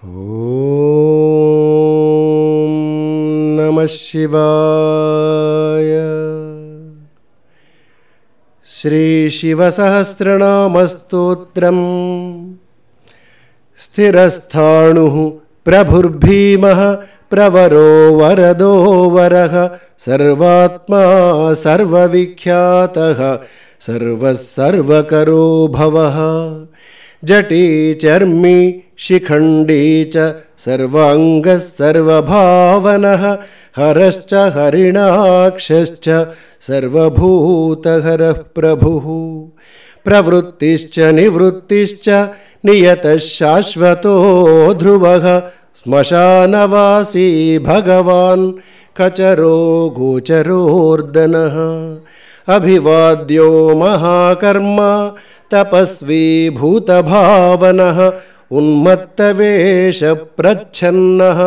ॐ नमः शिवाय। श्रीशिवसहस्रनामस्तोत्रम्। स्थिरस्थाणुः प्रभुर्भीमः प्रवरो वरदो वरः सर्वात्मा सर्वविख्यातः सर्वः सर्वकरो भवः। जटी चर्मी शिखण्डी च सर्वाङ्गः सर्वभावनः हरश्च हरिणाक्षश्च सर्वभूतहरः प्रभुः। प्रवृत्तिश्च निवृत्तिश्च नियतः शाश्वतो ध्रुवः श्मशानवासी भगवान् खचरो गोचरोर्दनः। अभिवाद्यो महाकर्मा तपस्वी भूतभावनः उन्मत्तवेषप्रच्छन्नः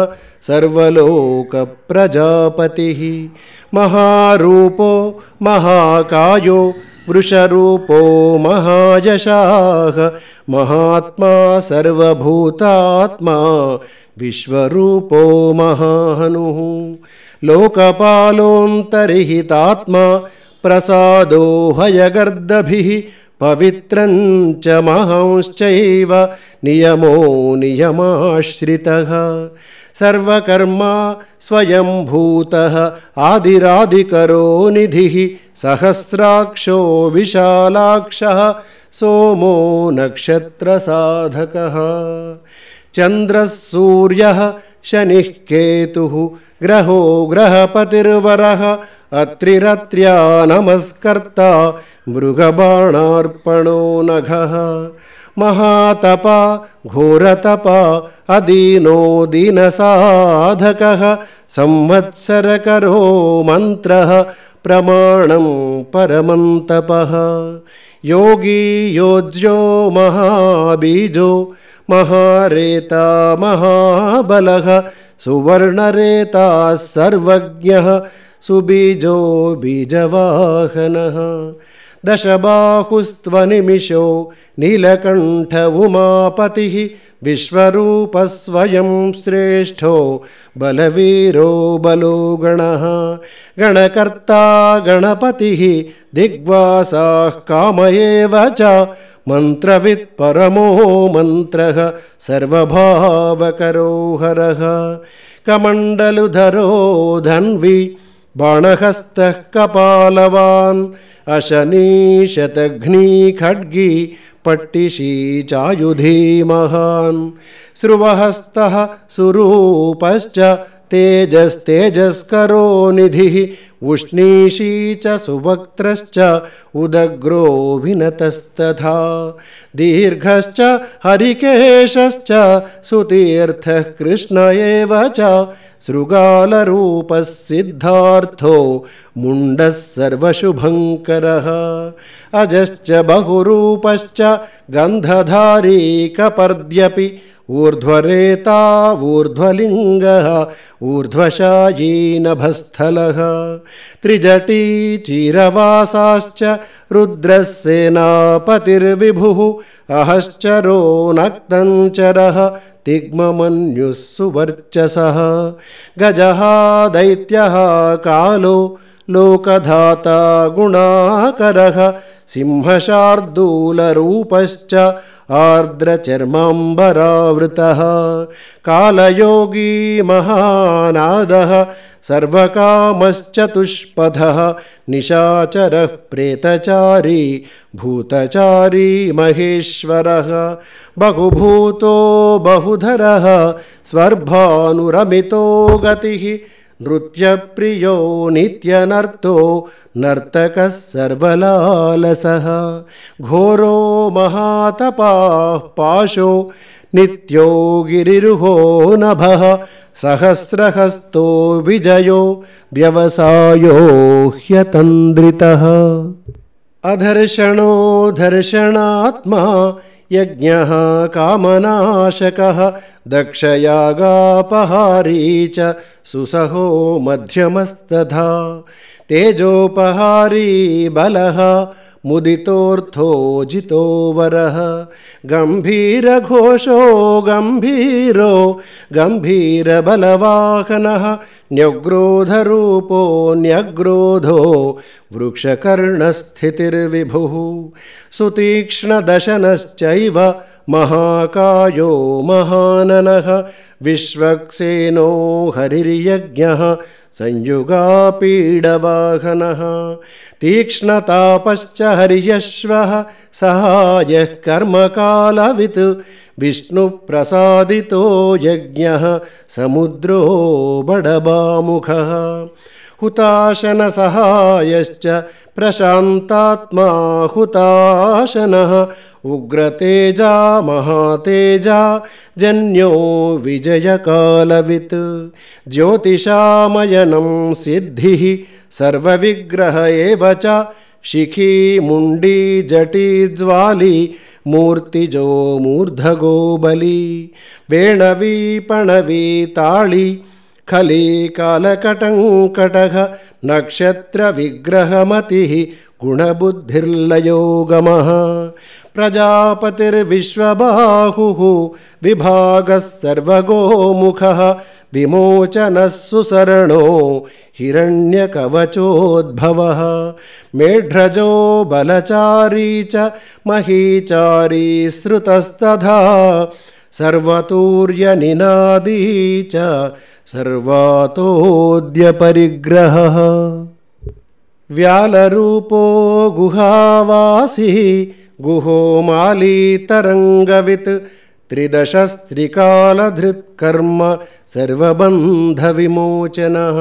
सर्वलोकप्रजापतिः। महारूपो महाकायो वृषरूपो महायशाः महात्मा सर्वभूतात्मा विश्वरूपो महाहनुः। लोकपालोऽन्तर्हितात्मा प्रसादो हयगर्दभिः पवित्रं च महांश्चैव नियमो नियमाश्रितः। सर्वकर्मा स्वयंभूतः आदिरादिकरो निधिः सहस्राक्षो विशालाक्षः सोमो नक्षत्रसाधकः। चन्द्रः सूर्यः शनिः केतुः ग्रहो ग्रहपतिर्वरः अत्रिरत्र्या नमस्कर्ता मृगबाणार्पणो नघः। महातपा घोरतपा अदीनो दीनसाधकः संवत्सरकरो मन्त्रः प्रमाणं परमन्तपः। योगी योज्यो महाबीजो महारेता महाबलः सुवर्णरेता सर्वज्ञः सुबीजो बीजवाहनः। दशबाहुस्त्वनिमिषो नीलकण्ठ उमापतिः विश्वरूपः स्वयं श्रेष्ठो बलवीरो बलो गणः। गणकर्ता गणपतिः दिग्वासाः काम एव च मन्त्रवित् परमो मन्त्रः सर्वभावकरो हरः। कमण्डलुधरो धन्वी बाणहस्तः कपालवान् अशनीशतघ्नी खड्गी पट्टिशी चायुधी महान्। श्रुवहस्तः सुरूपश्च तेजस्तेजस्करो निधिः उष्णीषी च सुवक्त्रश्च उदग्रो विनतस्तथा। दीर्घश्च हरिकेशश्च सुतीर्थः कृष्ण एव च शृगालरूपः सिद्धार्थो मुण्डः सर्वशुभङ्करः। अजश्च बहुरूपश्च गन्धधारी कपर्द्यपि ऊर्ध्वरेता ऊर्ध्वलिङ्गः ऊर्ध्वशायी नभस्थलः। त्रिजटी चीरवासाश्च रुद्रः सेनापतिर्विभुः अहश्चरो नक्तञ्चरः तिग्ममन्युः सुवर्चसः। गजः दैत्यः कालो लोकधाता गुणाकरः सिंहशार्दूलरूपश्च आर्द्रचर्माम्बरावृतः। कालयोगी महानादः सर्वकामश्चतुष्पथः निशाचरः प्रेतचारी भूतचारी महेश्वरः। बहुभूतो बहुधरः स्वर्भानुरमितो गतिः नृत्यप्रियो नित्यनर्तो नर्तकः सर्वलालसः। घोरो महातपाः पाशो नित्यो गिरिरुहो नभः सहस्रहस्तो विजयो व्यवसायो ह्यतन्द्रितः। अधर्षणो धर्षणात्मा यज्ञः कामनाशकः दक्षयागापहारी च सुसहो मध्यमस्तथा। तेजोपहारी बलः मुदितोऽर्थो जितो वरः गम्भीरघोषो गम्भीरो गम्भीरबलवाहनः न्यग्रोधरूपो न्यग्रोधो वृक्षकर्णस्थितिर्विभुः सुतीक्ष्णदशनश्चैव महाकायो महाननः विश्वक्सेनो हरिर्यज्ञः संयुगापीडवाहनः तीक्ष्णतापश्च हर्यश्वः सहायः कर्मकालवित् विष्णुप्रसादितो यज्ञः समुद्रो बडबामुखः हुताशनसहायश्च प्रशान्तात्मा हुताशनः उग्रतेजा महातेजा जन्यो विजयकालवित् ज्योतिषामयनं सिद्धिः सर्वविग्रह एव च शिखी मुण्डी जटी ज्वाली मूर्तिजो मूर्धगो बली वेणवी पणवी ताळी खली कालकटङ्कटः नक्षत्रविग्रहमतिः गुणबुद्धिर्लयोगमः प्रजापतिर्विश्वबाहुः विभागः सर्वगोमुखः विमोचनः सुसरणो हिरण्यकवचोद्भवः मेढ्रजो बलचारी च महीचारी श्रुतस्तथा सर्वतूर्यनिनादी च सर्वातोद्यपरिग्रहः व्यालरूपो गुहावासी गुहो मालीतरङ्गवित् त्रिदशस्त्रिकालधृत्कर्म सर्वबन्धविमोचनः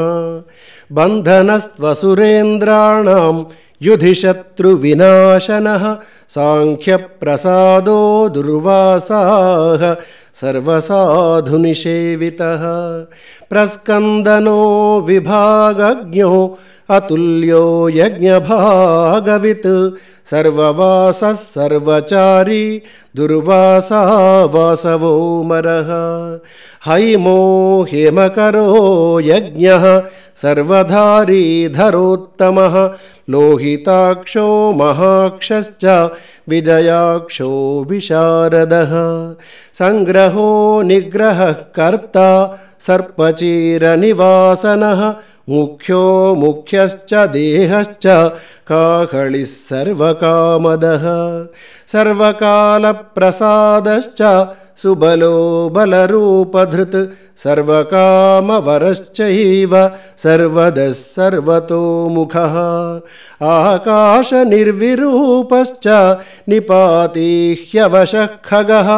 बन्धनस्त्वसुरेन्द्राणां युधिशत्रुविनाशनः साङ्ख्यप्रसादो दुर्वासाः सर्वसाधुनिषेवितः प्रस्कन्दनो विभागज्ञो अतुल्यो यज्ञभागवित् सर्ववासः सर्वचारी दुर्वासा वासवो मरः हैमो हेमकरो यज्ञः सर्वधारी धरोत्तमः लोहिताक्षो महाक्षश्च विजयाक्षो विशारदः संग्रहो निग्रहः कर्ता सर्पचीरनिवासनः मुख्यो मुख्यश्च देहश्च काकलिः सर्वकामदः सर्वकालप्रसादश्च सुबलो बलरूपधृत् सर्वकामवरश्चैव सर्वदः सर्वतोमुखः आकाशनिर्विरूपश्च निपाती ह्यवशः खगः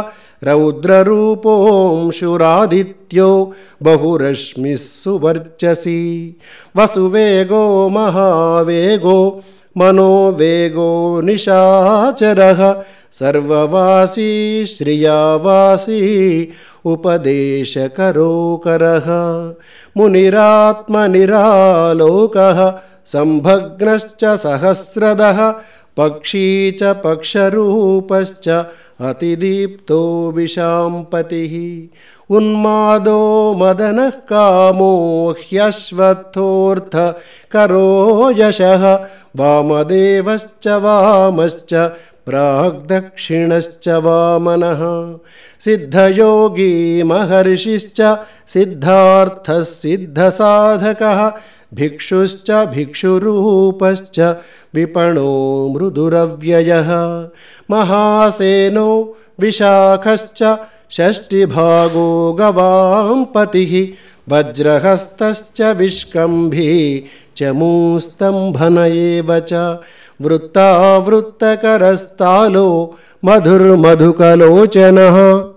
रौद्ररूपोऽंशुरादित्यो बहुरश्मिः सुवर्चसी वसुवेगो महावेगो मनोवेगो निशाचरः सर्ववासी श्रियावासी उपदेशकरोकरः मुनिरात्मनिरालोकः संभग्नश्च सहस्रदः पक्षी च पक्षरूपश्च अतिदीप्तो विशाम्पतिः उन्मादो मदनः कामो ह्यश्वत्थोऽर्थ करो यशः वामदेवश्च वामश्च प्राग्दक्षिणश्च वामनः सिद्धयोगी महर्षिश्च सिद्धार्थः सिद्धसाधकः भिक्षुश्च भिक्षुरूपश्च विपणो मृदुरव्ययः महासेनो विशाखश्च षष्टिभागो गवाम्पतिः वज्रहस्तश्च विष्कम्भी च मूस्तम्भन एव च वृत्तावृत्तकरस्तालो मधुर्मधुकलोचनः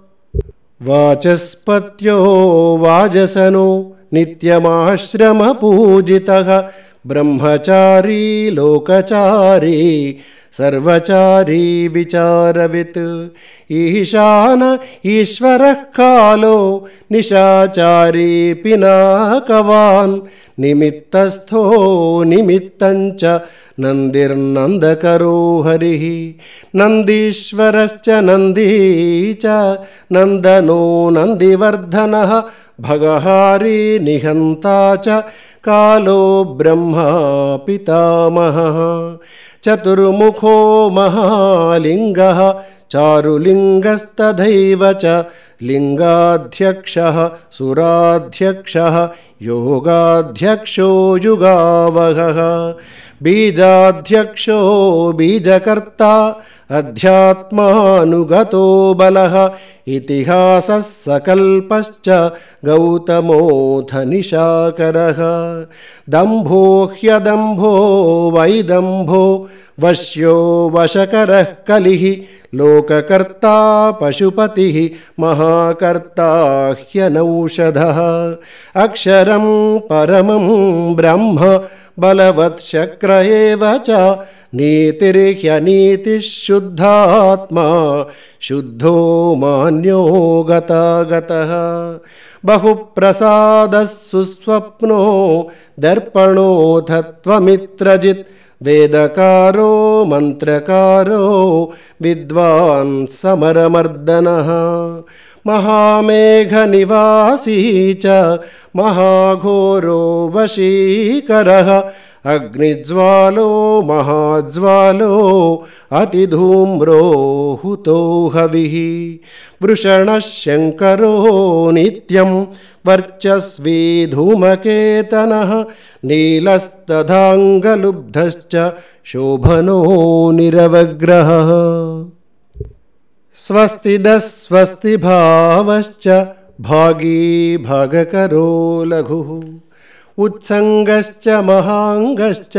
वाचस्पत्यो वाजसनो नित्यमाश्रमपूजितः ब्रह्मचारी लोकचारी सर्वचारी विचारवित् ईशान ईश्वरः कालो निशाचारी पिनाकवान् निमित्तस्थो निमित्तञ्च नन्दिर्नन्दकरो हरिः नन्दीश्वरश्च नन्दी च नन्दनो नन्दिवर्धनः भगहारी निहन्ता च कालो ब्रह्मा पितामहः चतुर्मुखो महालिङ्गः चारुलिङ्गस्तथैव च लिङ्गाध्यक्षः सुराध्यक्षः योगाध्यक्षो युगावहः बीजाध्यक्षो बीजकर्ता अध्यात्मानुगतो बलः इतिहासः सकल्पश्च गौतमोऽथ निशाकरः दम्भो ह्यदम्भो वैदम्भो वश्यो वशकरः कलिः लोककर्ता पशुपतिः महाकर्ता ह्यनौषधः अक्षरं परमं ब्रह्म बलवत्शक्र एव च नीतिर्ह्यनीतिः शुद्धात्मा शुद्धो मान्यो गतागतः बहुप्रसादः सुस्वप्नो दर्पणोऽथ त्वमित्रजित् वेदकारो मन्त्रकारो विद्वान् समरमर्दनः महामेघनिवासी च महाघोरो वशीकरः अग्निज्वालो महाज्वालो अतिधूम्रो हुतो हविः वृषणः शङ्करो नित्यं वर्चस्वी धूमकेतनः नीलस्तथाङ्गलुब्धश्च शोभनो निरवग्रहः स्वस्तिदः स्वस्तिभावश्च भागी भागकरो लघुः उत्सङ्गश्च महाङ्गश्च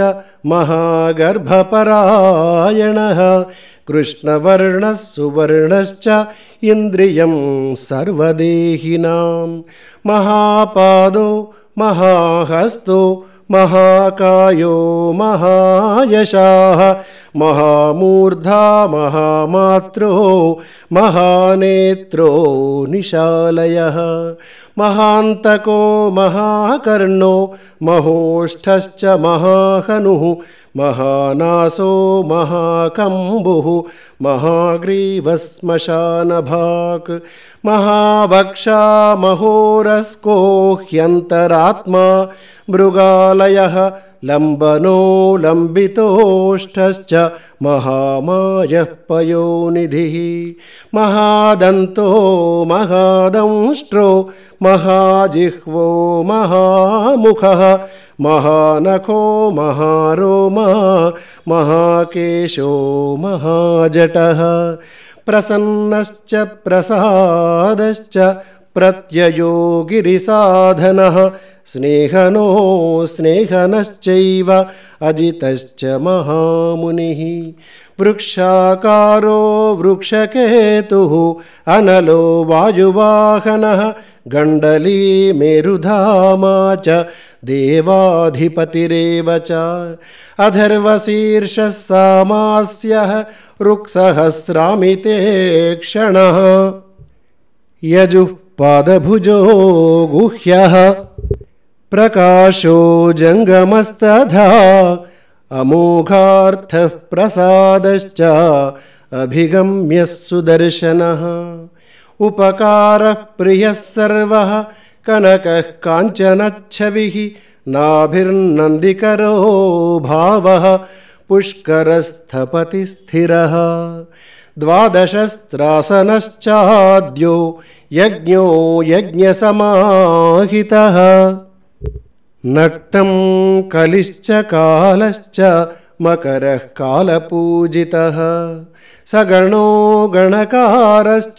महागर्भपरायणः कृष्णवर्णः सुवर्णश्च इन्द्रियं सर्वदेहिनां महापादो महाहस्तो महाकायो महायशाः महामूर्धा महामात्रो महानेत्रो निशालयः महान्तको महाकर्णो महोष्ठश्च महाहनुः महानासो महाकम्बुः महाग्रीवश्मशानभाक् महावक्षा महोरस्को ह्यन्तरात्मा मृगालयः लम्बनो लम्बितोष्ठश्च महामायः पयोनिधिः महादन्तो महादंष्ट्रो महाजिह्वो महामुखः महानखो महारोमा महाकेशो महाजटः प्रसन्नश्च प्रसादश्च प्रत्ययो गिरिसाधनः स्नेहनो स्नेहनश्चैव अजितश्च महामुनिः वृक्षाकारो वृक्षकेतुः अनलो वायुवाहनः गण्डली मेरुधामा च देवाधिपतिरेव च अथर्वशीर्षः सामास्यः ऋक्सहस्रामिते क्षणः यजुः पादभुजो गुह्यः प्रकाशो जङ्गमस्तथा अमोघार्थः प्रसादश्च अभिगम्यः सुदर्शनः उपकारः प्रियः सर्वः कनकः काञ्चनच्छविः नाभिर्नन्दिकरो भावः पुष्करस्थपतिस्थिरः द्वादशस्त्रासनश्चाद्यो यज्ञो यज्ञसमाहितः नक्तं कलिश्च कालश्च मकरः कालपूजितः सगणो गणकारश्च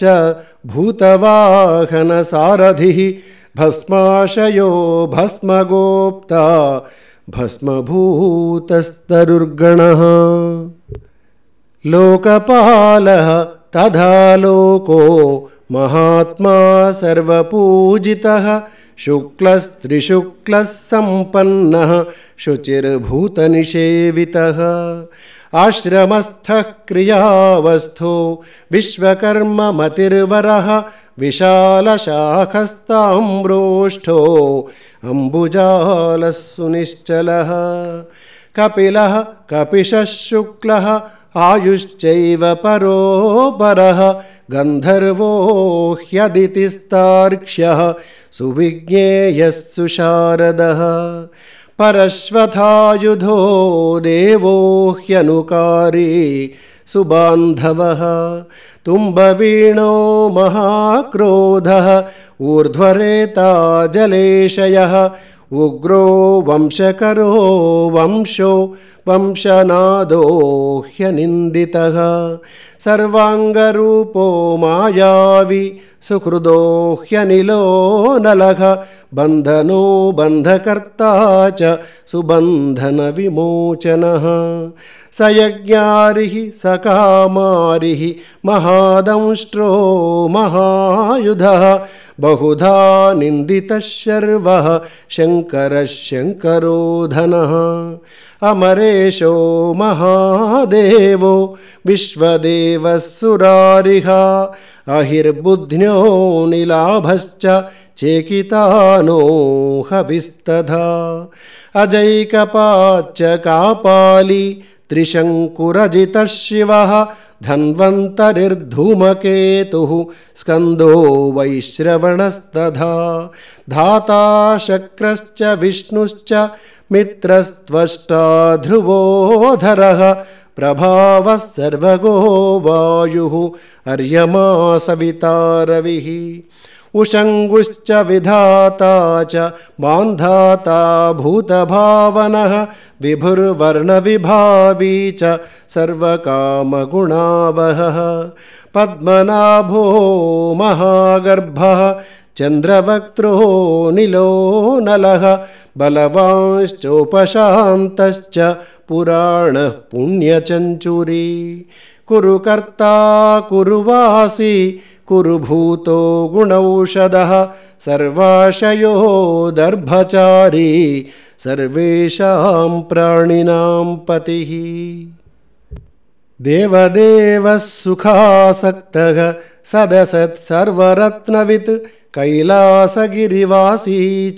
भूतवाहनसारथिः भस्माशयो भस्मगोप्ता भस्मभूतस्तरुर्गणः लोकपालः तथा लोको महात्मा सर्वपूजितः शुक्लस्त्रिशुक्लः सम्पन्नः शुचिर्भूतनिषेवितः आश्रमस्थः क्रियावस्थो विश्वकर्ममतिर्वरः विशालशाखस्ताम्रोष्ठो अम्बुजालः सुनिश्चलः कपिलः कपिशः शुक्लः आयुश्चैव परोपरः गन्धर्वो ह्यदितिस्तार्क्ष्यः सुविज्ञेयः सुशारदः परश्वथायुधो देवो ह्यनुकारी सुबान्धवः तुम्बवीणो महाक्रोधः ऊर्ध्वरेता जलेशयः उग्रो वंशकरो वंशो वंशनादो ह्यनिन्दितः सर्वाङ्गरूपो मायावी सुहृदो ह्यनिलो नलः बन्धनो बन्धकर्ता च सुबन्धनविमोचनः स यज्ञारिः स कामारिः महादंष्ट्रो महायुधः बहुधा निन्दितः शर्वः शङ्करः शङ्करो धनः अमरेशो महादेवो विश्वदेवः सुरारिः अहिर्बुध्न्यो निलाभश्च चेकितानो हविस्तथा अजैकपाच्च कापाली त्रिशङ्कुरजितः शिवः धन्वन्तरिर्धूमकेतुः स्कन्दो वैश्रवणस्तथा धाता शक्रश्च विष्णुश्च मित्रस्त्वष्टा ध्रुवोधरः प्रभावः सर्वगो वायुः अर्यमा सविता रविः उषङ्गुश्च विधाता च मान्धाता भूतभावनः विभुर्वर्णविभावी च सर्वकामगुणावहः पद्मनाभो महागर्भः चन्द्रवक्त्रो नीलो नलः बलवांश्चोपशान्तश्च पुराणः पुण्यचञ्चुरी कुरु कर्ता कुरु वासी कुरु भूतो गुणौषधः सर्वाशयो दर्भचारी सर्वेषां प्राणिनां पतिः देवदेवः सुखासक्तः सदसत् सर्वरत्नवित् कैलासगिरिवासी च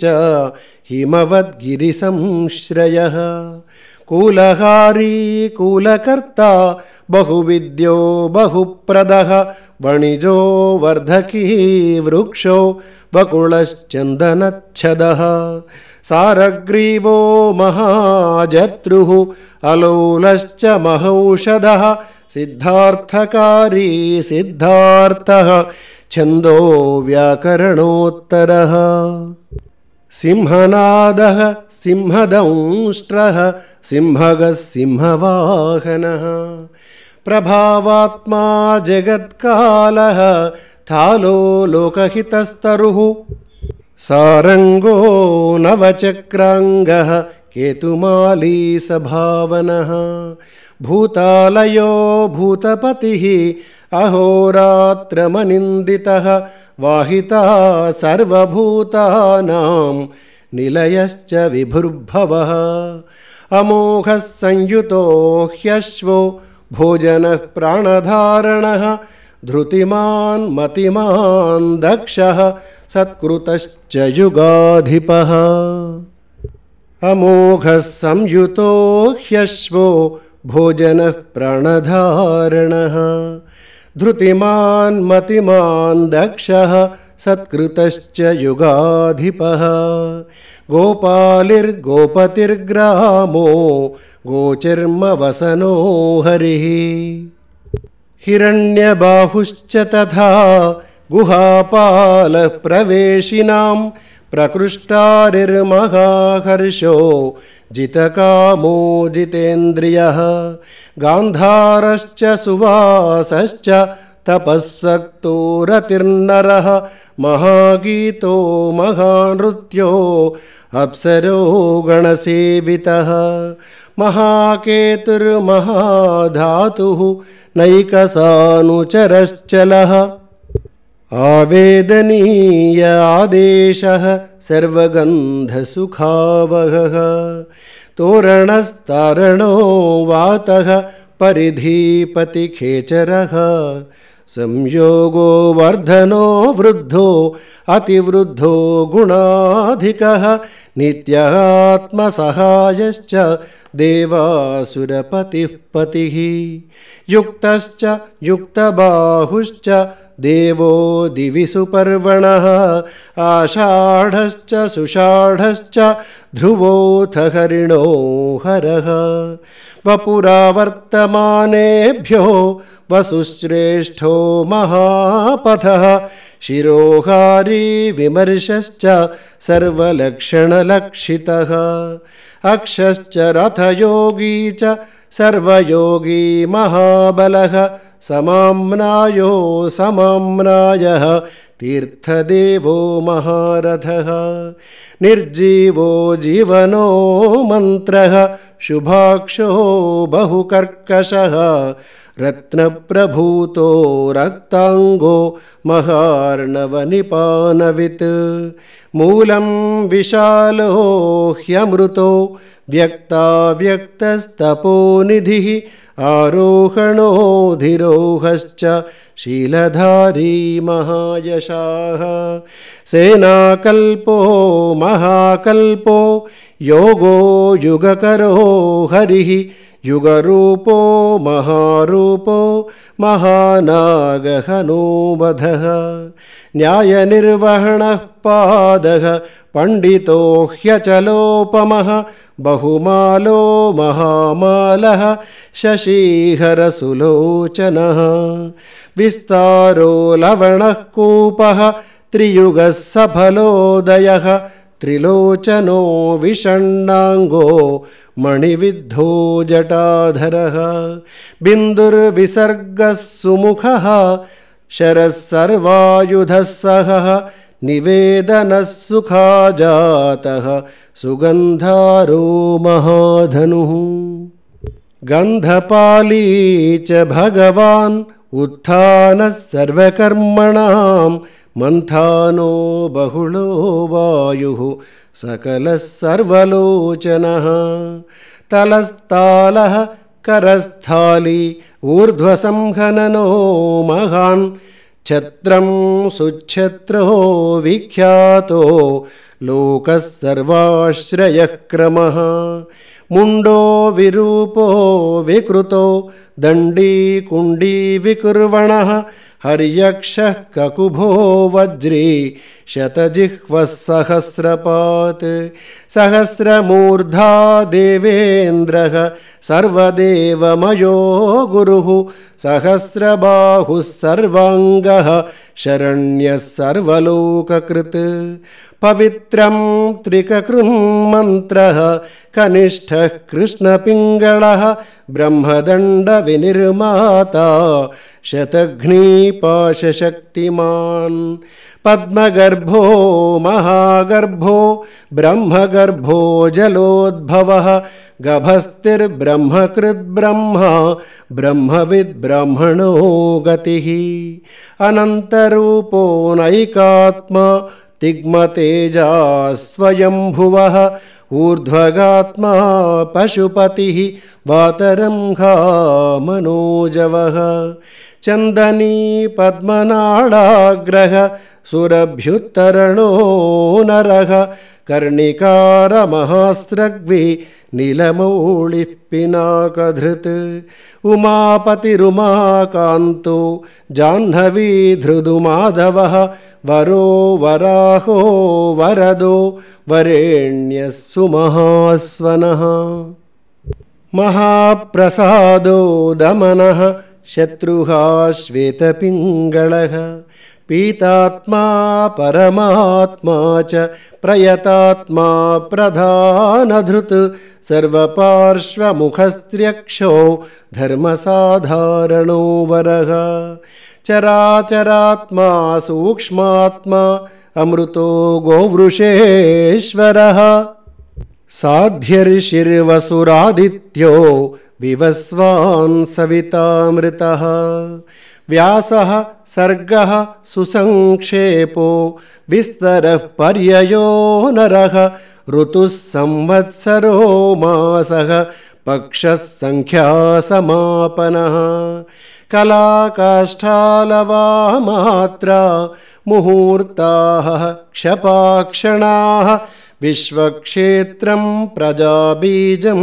हिमवद्गिरिसंश्रयः कूलहारी कूलकर्ता बहुविद्यो बहुप्रदः वणिजो वर्धकी वृक्षो वकुलश्चन्दनच्छदः सारग्रीवो महाजत्रुः अलोलश्च महौषधः सिद्धार्थकारी सिद्धार्थः छन्दो व्याकरणोत्तरः सिंहनादः सिंहदंष्ट्रः सिंहगः सिंहवाहनः प्रभावात्मा जगत्कालः थालो लोकहितस्तरुः सारंगो नवचक्रांगः केतुमाली सभावनः भूतालयो भूतपतिः अहोरात्रमनिन्दितः वाहिता सर्वभूतानां निलयश्च विभुर्भवः अमोघः संयुतो ह्यश्वो भोजनः प्राणधारणः धृतिमान् मतिमान् दक्षः सत्कृतश्च युगाधिपः अमोघः संयुतो ह्यश्वो भोजनः प्राणधारणः धृतिमान् मतिमान् दक्षः सत्कृतश्च युगाधिपः गोपालिर्गोपतिर्ग्रामो गोचिर्मवसनो हरिः हिरण्यबाहुश्च तथा गुहापालः प्रवेशिनां प्रकृष्टारिर्महाहर्षो जितकामो जितेन्द्रियः गान्धारश्च सुवासश्च तपःसक्तो रतिर्नरः महागीतो महानृत्यो अप्सरो गणसेवितः महाकेतुर्महाधातुः नैकसानुचरश्चलः आवेदनीय आदेशः सर्वगन्धसुखावहः तोरणस्तारणो वातः परिधिपतिखेचरः संयोगो वर्धनो वृद्धो अतिवृद्धो गुणाधिकः नित्यः आत्मसहायश्च देवासुरपतिः पतिः युक्तश्च युक्तबाहुश्च देवो दिवि सुपर्वणः आषाढश्च सुषाढश्च ध्रुवोऽथ हरिणो हरः वपुरावर्तमानेभ्यो वसुश्रेष्ठो महापथः शिरोहारी विमर्शश्च सर्वलक्षणलक्षितः अक्षश्च रथयोगी च सर्वयोगी महाबलः समाम्नायो समाम्नायः तीर्थदेवो महारथः निर्जीवो जीवनो मन्त्रः शुभाक्षो बहुकर्कशः रत्नप्रभूतो रक्ताङ्गो महार्णवनिपानवित् मूलं विशालो ह्यमृतो व्यक्ताव्यक्तस्तपोनिधिः आरोहणोऽधिरोहश्च शीलधारी महायशाः सेनाकल्पो महाकल्पो योगो युगकरो हरिः युगरूपो महारूपो महानागहनोवधः न्यायनिर्वहणः पादः पण्डितो ह्यचलोपमः बहुमालो महामालः शशीहरसुलोचनः विस्तारो लवणः कूपः त्रियुगः सफलोदयः त्रिलोचनो विषण्णाङ्गो मणिविद्धो जटाधरः बिन्दुर्विसर्गः सुमुखः शरः सर्वायुधः सहः निवेदनः सुखाजातः सुगन्धारो महाधनुः गन्धपाली च भगवान् उत्थानः सर्वकर्मणां मन्थानो बहुलो वायुः सकलः सर्वलोचनः तलस्तालः करस्थाली ऊर्ध्वसंहननो महान् छत्रं सुच्छत्रो विख्यातो लोकः सर्वाश्रयः क्रमः मुण्डो विरूपो विकृतो दण्डी कुण्डी विकुर्वणः हर्यक्षः ककुभो वज्री शतजिह्वः सहस्रपात् सहस्रमूर्धा देवेन्द्रः सर्वदेवमयो गुरुः सहस्रबाहुः सर्वाङ्गः शरण्यः सर्वलोककृत् पवित्रं त्रिककृन्मन्त्रः कनिष्ठः कृष्णपिङ्गळः ब्रह्मदण्डविनिर्माता शतघ्नीपाशशक्तिमान् पद्मगर्भो महागर्भो ब्रह्मगर्भो जलोद्भवः गभस्तिर्ब्रह्मकृद्ब्रह्मा ब्रह्मविद्ब्रह्मणो गतिः अनन्तरूपो नैकात्मा तिग्मतेजा स्वयंभुवः ऊर्ध्वगात्मा पशुपतिः वातरंहा मनोजवः चन्दनी पद्मनाडाग्रः सुरभ्युत्तरणो नरः कर्णिकारमहास्रग्वि नीलमौळिः पिनाकधृत् उमापतिरुमाकान्तो जाह्नवी धृदुमाधवः वरो वराहो वरदो वरेण्यः सुमहास्वनः महाप्रसादो दमनः शत्रुः श्वेतपिङ्गळः पीतात्मा परमात्मा च प्रयतात्मा प्रधानधृत् सर्वपार्श्वमुखस्त्र्यक्षो धर्मसाधारणो वरः चराचरात्मा सूक्ष्मात्मा अमृतो गोवृषेश्वरः साध्यर्षिर्वसुरादित्यो विवस्वान् सवितामृतः व्यासः सर्गः सुसंक्षेपो विस्तरः पर्ययो नरः ऋतुः संवत्सरो मासः पक्षः संख्यासमापनः कलाकाष्ठालवामात्रा मुहूर्ताः क्षपाक्षणाः विश्वक्षेत्रं प्रजाबीजं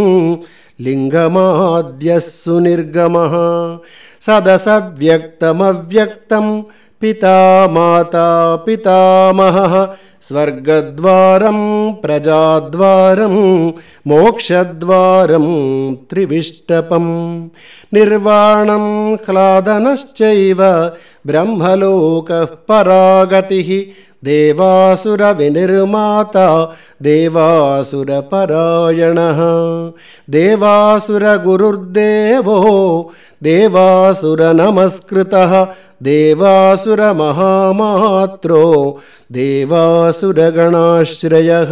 लिङ्गमाद्यः सुनिर्गमः सदसद्व्यक्तमव्यक्तं पिता माता पितामहः स्वर्गद्वारं प्रजाद्वारं मोक्षद्वारं त्रिविष्टपं निर्वाणं ह्लादनश्चैव ब्रह्मलोकः परागतिः देवासुरविनिर्माता देवासुरपरायणः देवासुरगुरुर्देवो देवासुरनमस्कृतः देवासुरमहामात्रो देवासुरगणाश्रयः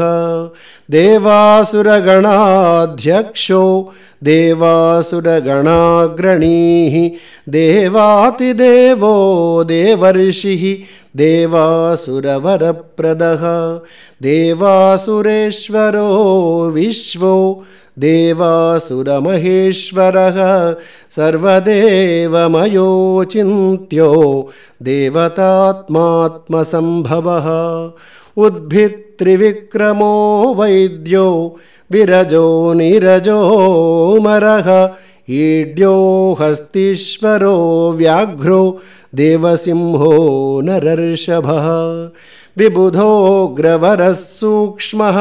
देवासुरगणाध्यक्षो देवासुरगणाग्रणीः देवातिदेवो देवर्षिः देवासुरवरप्रदः देवासुरेश्वरो विश्वो देवासुरमहेश्वरः सर्वदेवमयोचिन्त्यो देवतात्मात्मसम्भवः उद्भित्त्रिविक्रमो वैद्यो विरजो नीरजो मरः ईड्यो हस्तीश्वरो व्याघ्रो देवसिंहो नरर्षभः विबुधोऽग्रवरः सूक्ष्मः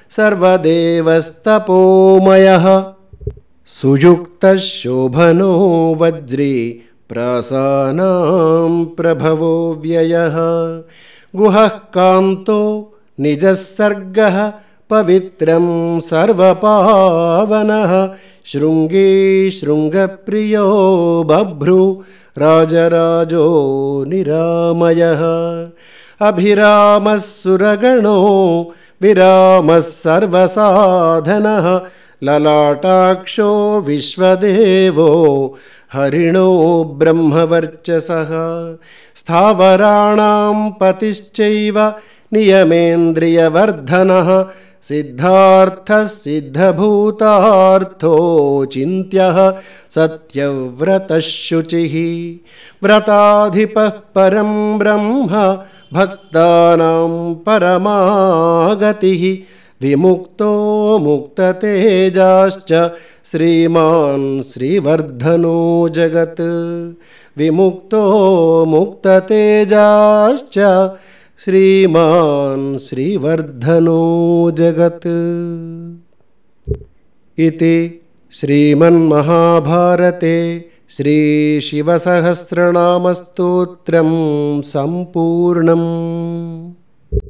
सर्वदेवस्तपोमयः सुयुक्तः शोभनो वज्री प्रासानां प्रभवो व्ययः गुहः कान्तो निजः सर्गः पवित्रं सर्वपावनः शृङ्गी शृङ्गप्रियो बभ्रु राजराजो निरामयः अभिरामः सुरगणो विरामः सर्वसाधनः ललाटाक्षो विश्वदेवो हरिणो ब्रह्मवर्चसः स्थावराणां पतिश्चैव नियमेन्द्रियवर्धनः सिद्धार्थः सिद्धभूतार्थो चिन्त्यः सत्यव्रतः शुचिः व्रताधिपः परं ब्रह्म भक्तानां परमागतिः विमुक्तो मुक्ततेजाश्च श्रीमान् श्रीवर्धनो जगत् विमुक्तो मुक्ततेजाश्च श्रीमान् श्रीवर्धनो जगत् इति श्रीमन्महाभारते श्रीशिवसहस्रनामस्तोत्रं सम्पूर्णम्।